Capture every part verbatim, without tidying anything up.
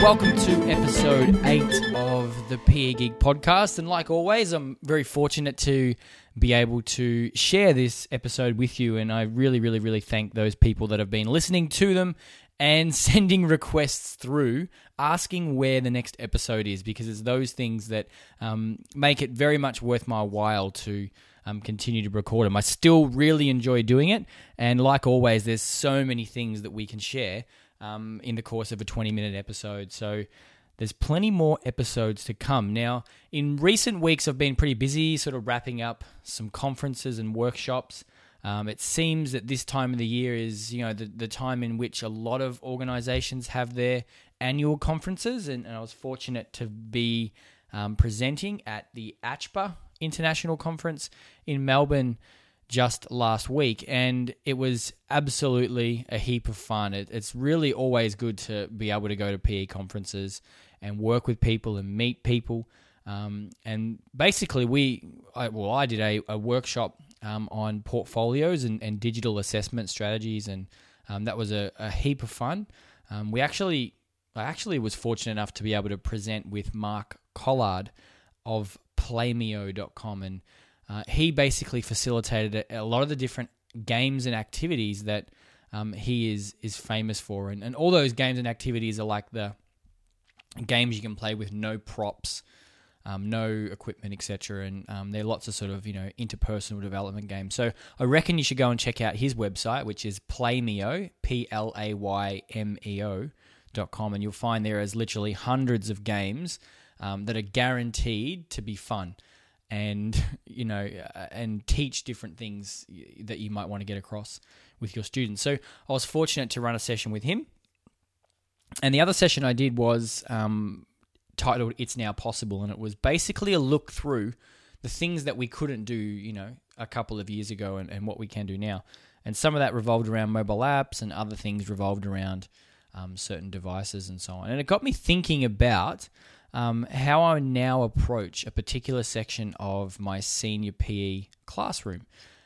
Welcome to episode eight of the P E Geek podcast. And like always, I'm very fortunate to be able to share this episode with you. And I really, really, really thank those people that have been listening to them and sending requests through, asking where the next episode is, because it's those things that um, make it very much worth my while to um, continue to record them. I still really enjoy doing it. And like always, there's so many things that we can share Um, in the course of a twenty-minute episode. So there's plenty more episodes to come. Now, in recent weeks, I've been pretty busy sort of wrapping up some conferences and workshops. Um, it seems that this time of the year is, you know, the, the time in which a lot of organizations have their annual conferences, and, and I was fortunate to be um, presenting at the A C H P A International Conference in Melbourne just last week, and it was absolutely a heap of fun. It, it's really always good to be able to go to P E conferences and work with people and meet people. Um, and basically, we, I, well, I did a, a workshop um, on portfolios and, and digital assessment strategies, and um, that was a, a heap of fun. Um, we actually, I actually was fortunate enough to be able to present with Mark Collard of Playmeo dot com, and Uh, he basically facilitated a, a lot of the different games and activities that um, he is is famous for. And, and all those games and activities are like the games you can play with no props, um, no equipment, et cetera. And um, there are lots of sort of, you know, interpersonal development games. So I reckon you should go and check out his website, which is Playmeo, P L A Y M E O dot com. And you'll find there is literally hundreds of games um, that are guaranteed to be fun. And, you know, and teach different things that you might want to get across with your students. So I was fortunate to run a session with him. And the other session I did was um, titled It's Now Possible. And it was basically a look through the things that we couldn't do, you know, a couple of years ago and, and what we can do now. And some of that revolved around mobile apps, and other things revolved around um, certain devices and so on. And it got me thinking about Um, how I now approach a particular section of my senior P E classroom.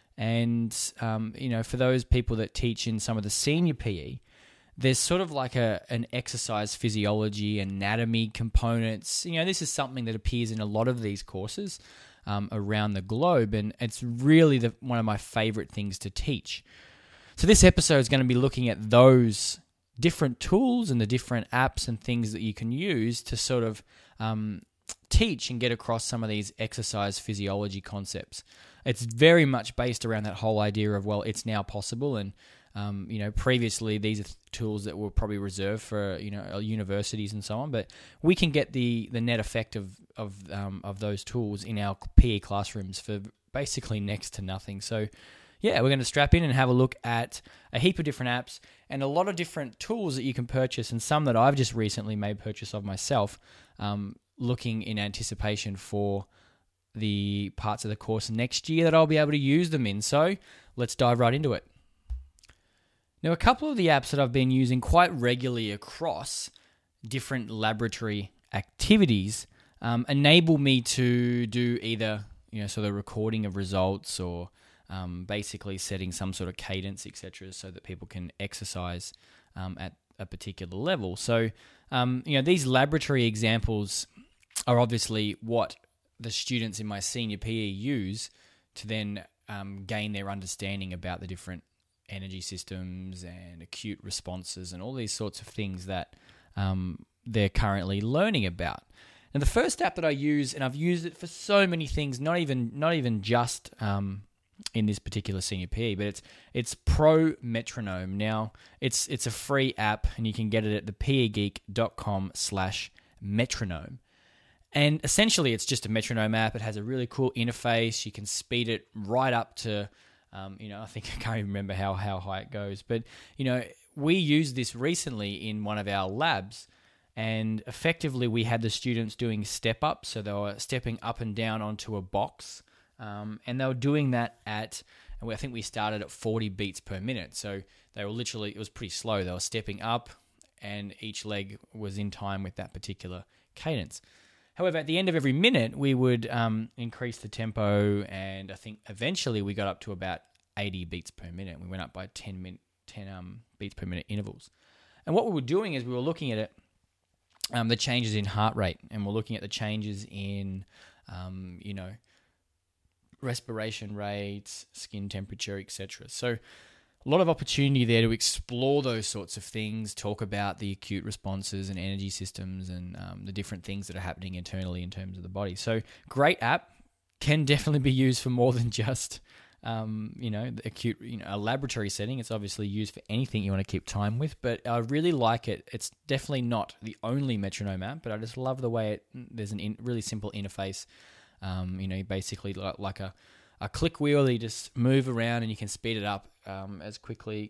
And, um, you know, for those people that teach in some of the senior P E, there's sort of like a an exercise physiology, anatomy components. You know, this is something that appears in a lot of these courses um, around the globe, and it's really the, one of my favorite things to teach. So this episode is going to be looking at those different tools and the different apps and things that you can use to sort of um, teach and get across some of these exercise physiology concepts. It's very much based around that whole idea of, well, it's now possible. And, um, you know, previously these are tools that were probably reserved for, you know, universities and so on, but we can get the, the net effect of, of, um, of those tools in our P E classrooms for basically next to nothing. So, yeah, we're going to strap in and have a look at a heap of different apps and a lot of different tools that you can purchase, and some that I've just recently made purchase of myself, um, looking in anticipation for the parts of the course next year that I'll be able to use them in. So let's dive right into it. Now, a couple of the apps that I've been using quite regularly across different laboratory activities um, enable me to do either, you know, sort of recording of results, or Um, basically setting some sort of cadence, et cetera, so that people can exercise um, at a particular level. So, um, you know, these laboratory examples are obviously what the students in my senior P E use to then um, gain their understanding about the different energy systems and acute responses and all these sorts of things that um, they're currently learning about. And the first app that I use, and I've used it for so many things, not even not even just um, in this particular senior P E, but it's it's Pro Metronome. Now, it's it's a free app, and you can get it at the pegeek dot com slash metronome. And essentially, it's just a metronome app. It has a really cool interface. You can speed it right up to, um, you know, I think I can't even remember how, how high it goes. But, you know, we used this recently in one of our labs, and effectively we had the students doing step-ups. So they were stepping up and down onto a box. Um, and they were doing that at, I think we started at forty beats per minute. So they were literally, it was pretty slow. They were stepping up, and each leg was in time with that particular cadence. However, at the end of every minute, we would um, increase the tempo, and I think eventually we got up to about eighty beats per minute. We went up by ten, min- ten um, beats per minute intervals. And what we were doing is we were looking at it um, the changes in heart rate, and we're looking at the changes in, um, you know, respiration rates, skin temperature, et cetera. So a lot of opportunity there to explore those sorts of things, talk about the acute responses and energy systems and um, the different things that are happening internally in terms of the body. So great app, can definitely be used for more than just, um, you know, the acute, you know, a laboratory setting. It's obviously used for anything you want to keep time with, but I really like it. It's definitely not the only metronome app, but I just love the way it, there's an in, really simple interface. Um, you know, basically like, like a, a click wheel that you just move around and you can speed it up um, as quickly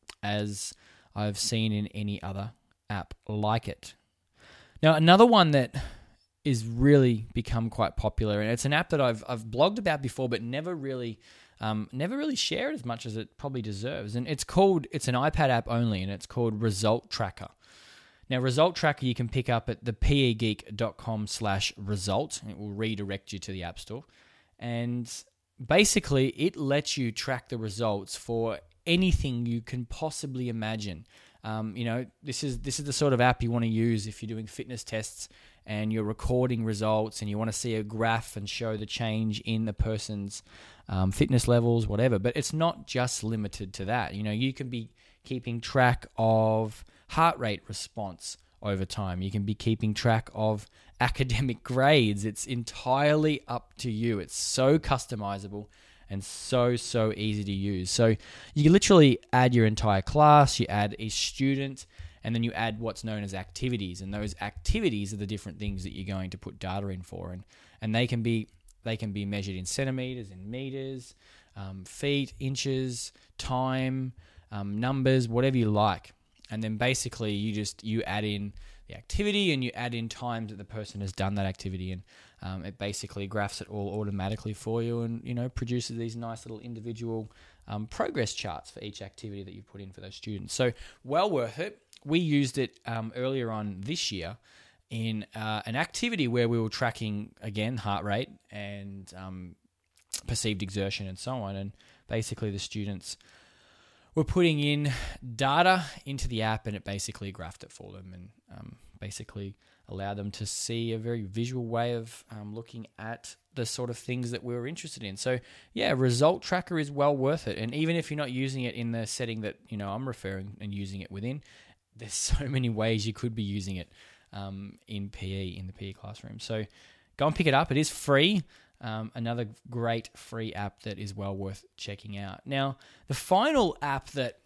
as I've seen in any other app like it. Now, another one that is really become quite popular, and it's an app that I've I've blogged about before, but never really, um, never really shared as much as it probably deserves. And it's called, it's an iPad app only, and it's called Result Tracker. Now, Result Tracker you can pick up at the p e geek dot com slash result, and it will redirect you to the App Store. And basically, it lets you track the results for anything you can possibly imagine. Um, you know, this is this is the sort of app you want to use if you're doing fitness tests and you're recording results and you want to see a graph and show the change in the person's um, fitness levels, whatever. But it's not just limited to that. You know, you can be keeping track of heart rate response over time. You can be keeping track of academic grades. It's entirely up to you. It's so customizable and so, so easy to use. So you literally add your entire class, you add a student, and then you add what's known as activities. And those activities are the different things that you're going to put data in for. And and they can be they can be measured in centimeters, in meters, um, feet, inches, time, um, numbers, whatever you like. And then basically you just you add in the activity and you add in times that the person has done that activity, and um, it basically graphs it all automatically for you, and you know produces these nice little individual um, progress charts for each activity that you put in for those students. So well worth it. We used it um, earlier on this year in uh, an activity where we were tracking again heart rate and um, perceived exertion and so on, and basically the students we're putting in data into the app, and it basically graphed it for them and um, basically allowed them to see a very visual way of um, looking at the sort of things that we were interested in. So yeah, Result Tracker is well worth it. And even if you're not using it in the setting that you know I'm referring and using it within, there's so many ways you could be using it um, in P E, in the P E classroom. So go and pick it up. It is free. Um, another great free app that is well worth checking out. Now, the final app that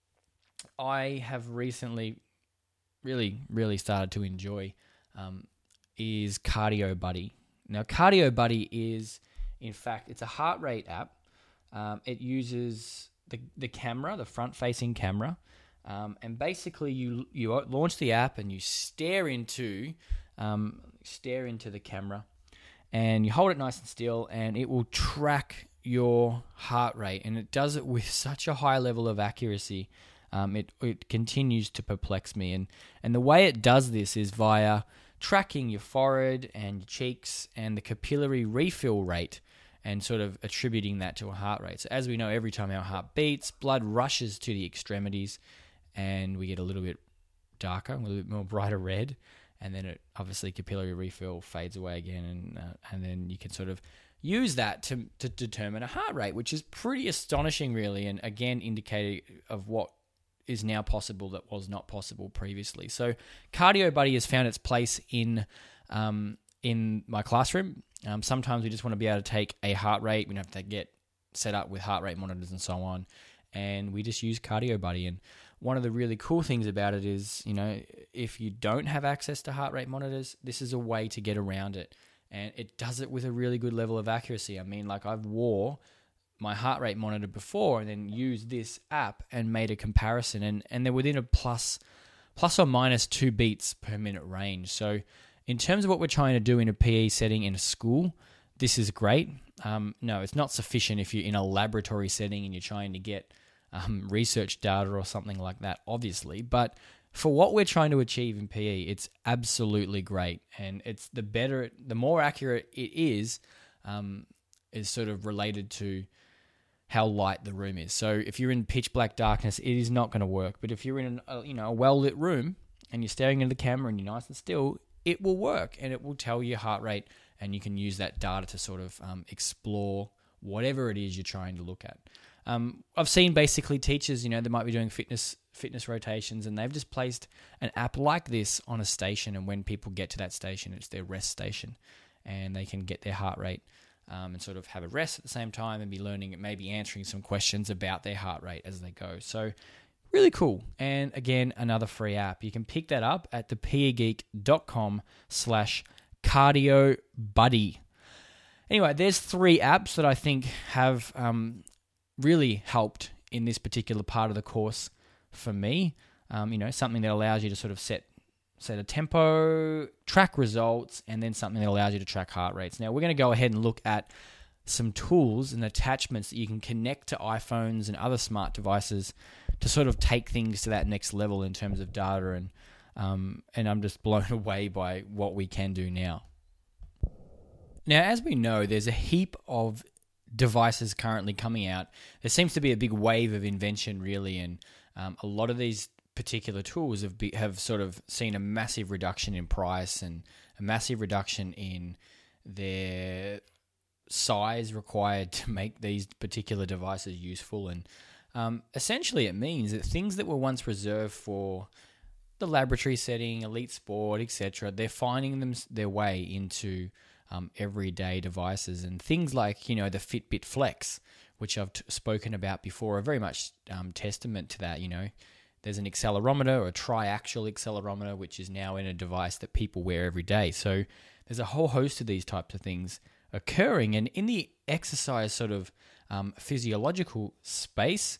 I have recently really, really started to enjoy um, is Cardio Buddy. Now, Cardio Buddy is, in fact, it's a heart rate app. Um, it uses the the camera, the front-facing camera, um, and basically you you launch the app and you stare into um, stare into the camera. And you hold it nice and still, and it will track your heart rate. And it does it with such a high level of accuracy. Um, it it continues to perplex me. And, and the way it does this is via tracking your forehead and your cheeks and the capillary refill rate and sort of attributing that to a heart rate. So as we know, every time our heart beats, blood rushes to the extremities and we get a little bit darker, a little bit more brighter red. And then it obviously capillary refill fades away again, and uh, and then you can sort of use that to to determine a heart rate, which is pretty astonishing, really, and again indicative of what is now possible that was not possible previously. So, Cardio Buddy has found its place in um, in my classroom. Um, sometimes we just want to be able to take a heart rate. We don't have to get set up with heart rate monitors and so on, and we just use Cardio Buddy. And one of the really cool things about it is, you know, if you don't have access to heart rate monitors, this is a way to get around it. And it does it with a really good level of accuracy. I mean, like I've wore my heart rate monitor before and then used this app and made a comparison. And, and they're within a plus, plus or minus two beats per minute range. So in terms of what we're trying to do in a P E setting in a school, this is great. Um, no, it's not sufficient if you're in a laboratory setting and you're trying to get Um, research data or something like that, obviously. But for what we're trying to achieve in P E, it's absolutely great. And it's the better, the more accurate it is, um, is sort of related to how light the room is. So if you're in pitch black darkness, it is not going to work. But if you're in an, a, you know, a well-lit room and you're staring into the camera and you're nice and still, it will work and it will tell you your heart rate, and you can use that data to sort of um, explore whatever it is you're trying to look at. Um, I've seen basically teachers, you know, they might be doing fitness fitness rotations, and they've just placed an app like this on a station, and when people get to that station, it's their rest station, and they can get their heart rate um, and sort of have a rest at the same time and be learning, maybe answering some questions about their heart rate as they go. So really cool. And again, another free app. You can pick that up at the peergeek.com slash cardio buddy. Anyway, there's three apps that I think have um, really helped in this particular part of the course for me. Um, you know, something that allows you to sort of set set a tempo, track results, and then something that allows you to track heart rates. Now, we're going to go ahead and look at some tools and attachments that you can connect to iPhones and other smart devices to sort of take things to that next level in terms of data. And um, and I'm just blown away by what we can do now. Now, as we know, there's a heap of devices currently coming out. There seems to be a big wave of invention, really, and um, a lot of these particular tools have be, have sort of seen a massive reduction in price and a massive reduction in their size required to make these particular devices useful. And um, essentially, it means that things that were once reserved for the laboratory setting, elite sport, et cetera, they're finding them their way into Um, everyday devices, and things like, you know, the Fitbit Flex, which I've t- spoken about before, are very much um, testament to that. You know, there's an accelerometer, or a triaxial accelerometer, which is now in a device that people wear every day. So there's a whole host of these types of things occurring, and in the exercise sort of um, physiological space,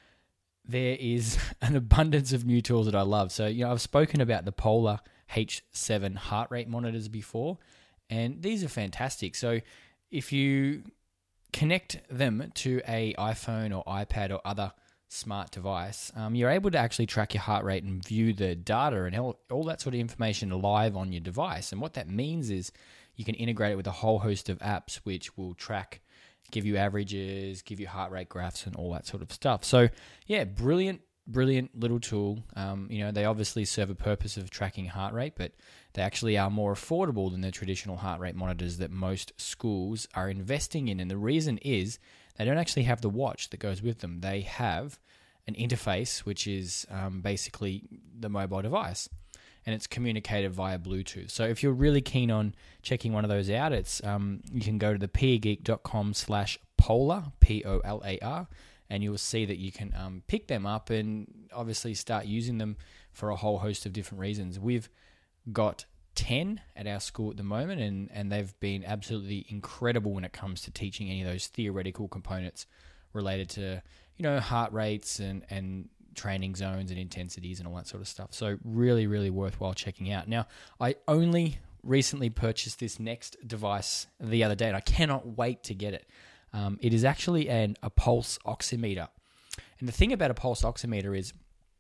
there is an abundance of new tools that I love. So, you know, I've spoken about the Polar H seven heart rate monitors before, and these are fantastic. So if you connect them to a iPhone or iPad or other smart device, um, you're able to actually track your heart rate and view the data and all, all that sort of information live on your device. And what that means is you can integrate it with a whole host of apps which will track, give you averages, give you heart rate graphs and all that sort of stuff. So yeah, brilliant, brilliant little tool. Um, you know, they obviously serve a purpose of tracking heart rate, but they actually are more affordable than the traditional heart rate monitors that most schools are investing in. And the reason is they don't actually have the watch that goes with them. They have an interface, which is um, basically the mobile device, and it's communicated via Bluetooth. So if you're really keen on checking one of those out, it's um, you can go to the peergeek.com slash polar, P O L A R, and you'll see that you can um, pick them up and obviously start using them for a whole host of different reasons. We've got ten at our school at the moment, and, and they've been absolutely incredible when it comes to teaching any of those theoretical components related to, you know, heart rates and, and training zones and intensities and all that sort of stuff. So really, really worthwhile checking out. Now, I only recently purchased this next device the other day, and I cannot wait to get it. Um, it is actually an, a pulse oximeter. And the thing about a pulse oximeter is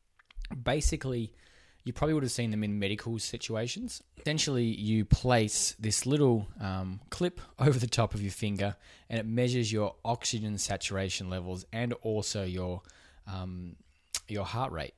basically, you probably would have seen them in medical situations. Essentially, you place this little um, clip over the top of your finger, and it measures your oxygen saturation levels and also your um, your heart rate.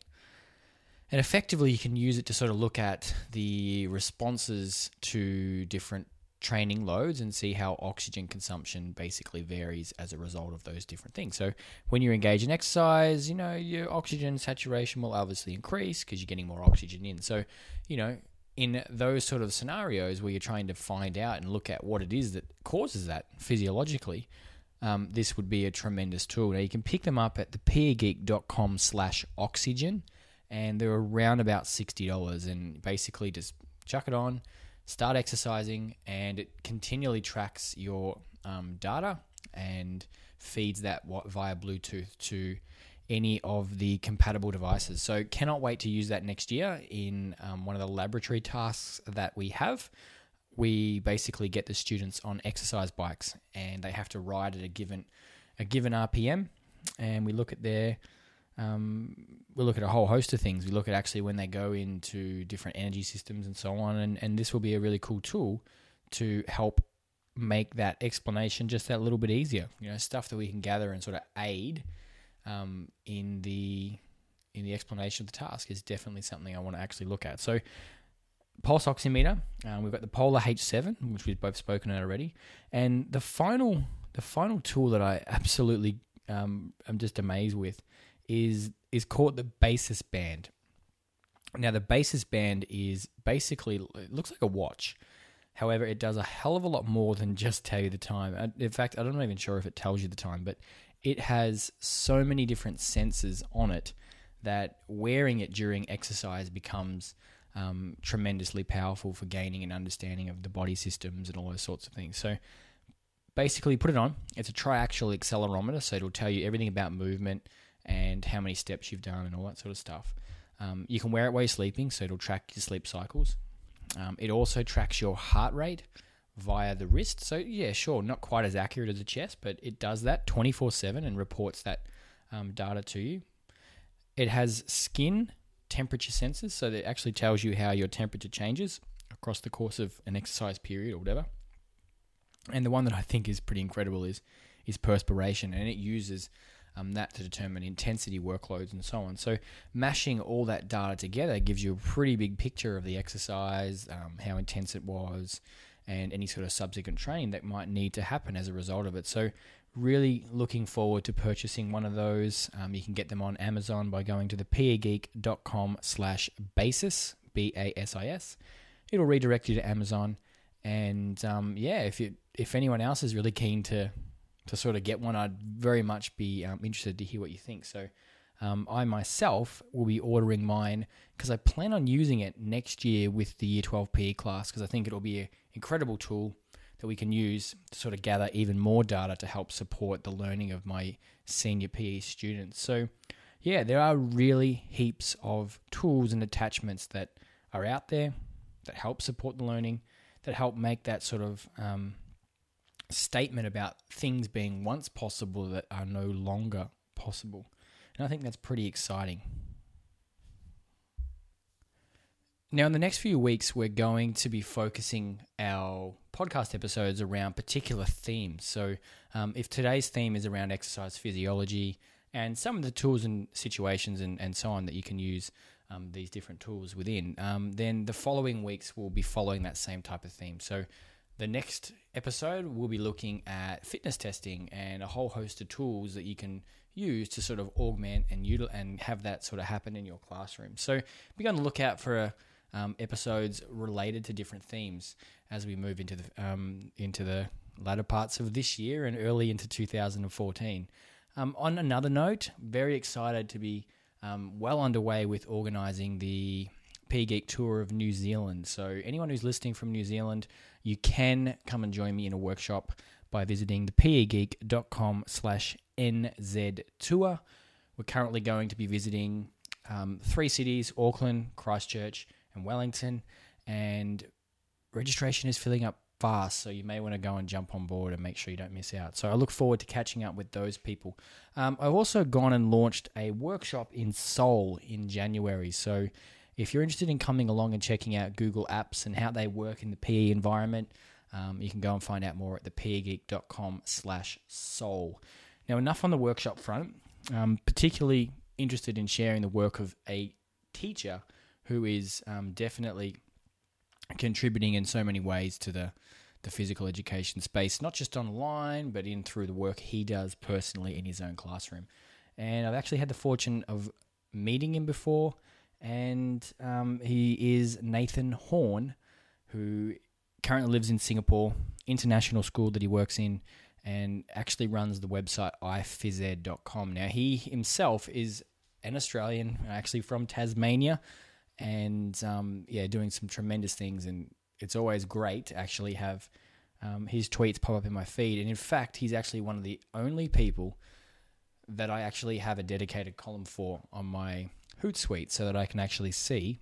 And effectively, you can use it to sort of look at the responses to different training loads and see how oxygen consumption basically varies as a result of those different things. So when you engage in exercise, you know, your oxygen saturation will obviously increase because you're getting more oxygen in. So, you know, in those sort of scenarios where you're trying to find out and look at what it is that causes that physiologically, um, this would be a tremendous tool. Now, you can pick them up at the peergeek.com slash oxygen, and they're around about sixty dollars, and basically just chuck it on, start exercising, and it continually tracks your um, data and feeds that via Bluetooth to any of the compatible devices. So cannot wait to use that next year in um, one of the laboratory tasks that we have. We basically get the students on exercise bikes, and they have to ride at a given a given R P M, and we look at their Um, we look at a whole host of things. We look at actually when they go into different energy systems and so on, and, and this will be a really cool tool to help make that explanation just that little bit easier. You know, stuff that we can gather and sort of aid um, in the in the explanation of the task is definitely something I want to actually look at. So pulse oximeter, um, we've got the Polar H seven, which we've both spoken about already, and the final the final tool that I absolutely um, I'm just amazed with is is called the Basis Band. Now the Basis Band is basically, it looks like a watch. However, it does a hell of a lot more than just tell you the time. In fact, I'm not even sure if it tells you the time, but it has so many different sensors on it that wearing it during exercise becomes um, tremendously powerful for gaining an understanding of the body systems and all those sorts of things. So basically, put it on. It's a triaxial accelerometer, so it'll tell you everything about movement and how many steps you've done and all that sort of stuff. Um, you can wear it while you're sleeping, so it'll track your sleep cycles. Um, it also tracks your heart rate via the wrist. So yeah, sure, not quite as accurate as a chest, but it does that twenty-four seven and reports that um, data to you. It has skin temperature sensors, so that it actually tells you how your temperature changes across the course of an exercise period or whatever. And the one that I think is pretty incredible is is perspiration, and it uses Um, that to determine intensity, workloads, and so on. So mashing all that data together gives you a pretty big picture of the exercise, um, how intense it was, and any sort of subsequent training that might need to happen as a result of it. So really looking forward to purchasing one of those. Um, you can get them on Amazon by going to the peergeek.com slash basis, B A S I S. It'll redirect you to Amazon. And um, yeah, if you, if anyone else is really keen to to sort of get one, I'd very much be um, interested to hear what you think. So um, I myself will be ordering mine because I plan on using it next year with the Year twelve P E class, because I think it'll be an incredible tool that we can use to sort of gather even more data to help support the learning of my senior P E students. So yeah, there are really heaps of tools and attachments that are out there that help support the learning, that help make that sort of um, statement about things being once possible that are no longer possible. And I think that's pretty exciting. Now, in the next few weeks, we're going to be focusing our podcast episodes around particular themes. So um, if today's theme is around exercise physiology and some of the tools and situations and, and so on that you can use um, these different tools within, um, then the following weeks will be following that same type of theme. So the next episode, we'll be looking at fitness testing and a whole host of tools that you can use to sort of augment and util- and have that sort of happen in your classroom. So be on the lookout for um, episodes related to different themes as we move into the um, into the latter parts of this year and early into two thousand fourteen. Um, on another note, very excited to be um, well underway with organising the P E Geek Tour of New Zealand. So anyone who's listening from New Zealand, you can come and join me in a workshop by visiting the peergeek.com slash NZ tour. We're currently going to be visiting um, three cities, Auckland, Christchurch, and Wellington, and registration is filling up fast, so you may want to go and jump on board and make sure you don't miss out. So I look forward to catching up with those people. Um, I've also gone and launched a workshop in Seoul in January, so if you're interested in coming along and checking out Google Apps and how they work in the P E environment, um, you can go and find out more at the peergeek.com slash Seoul. Now, enough on the workshop front. I'm particularly interested in sharing the work of a teacher who is um, definitely contributing in so many ways to the, the physical education space, not just online, but in through the work he does personally in his own classroom. And I've actually had the fortune of meeting him before, and um, he is Nathan Horn, who currently lives in Singapore, international school that he works in, and actually runs the website i phys ed dot com. Now, he himself is an Australian, actually from Tasmania, and um, yeah, doing some tremendous things, and it's always great to actually have um, his tweets pop up in my feed. And in fact, he's actually one of the only people that I actually have a dedicated column for on my Hootsuite, so that I can actually see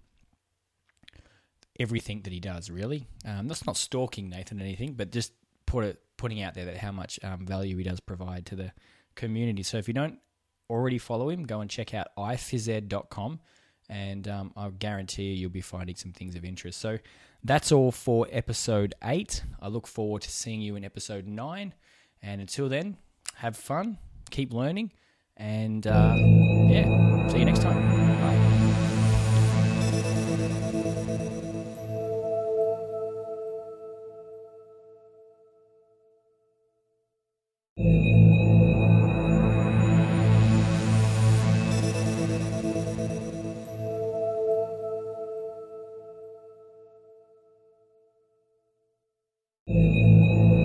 everything that he does, really. Um, that's not stalking Nathan or anything, but just put it, putting out there that how much um, value he does provide to the community. So if you don't already follow him, go and check out i phys ed dot com, and um, I guarantee you you'll be finding some things of interest. So that's all for episode eight. I look forward to seeing you in episode nine, and until then, have fun, keep learning, And uh, yeah, see you next time. Bye.